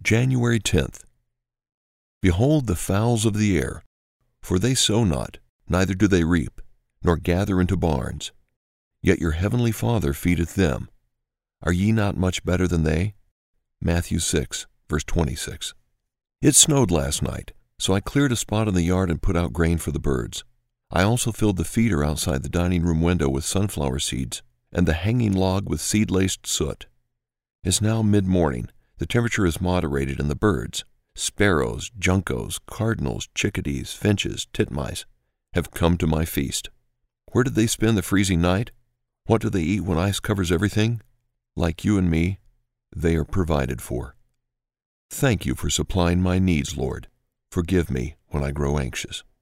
January 10th. Behold the fowls of the air, for they sow not, neither do they reap, nor gather into barns, yet your heavenly Father feedeth them. Are ye not much better than they? Matthew 6, verse 26. It snowed last night, so I cleared a spot in the yard and put out grain for the birds. I also filled the feeder outside the dining room window with sunflower seeds, and the hanging log with seed-laced soot. It's now mid-morning. The temperature is moderated, and the birds, sparrows, juncos, cardinals, chickadees, finches, titmice, have come to my feast. Where did they spend the freezing night? What do they eat when ice covers everything? Like you and me, they are provided for. Thank you for supplying my needs, Lord. Forgive me when I grow anxious.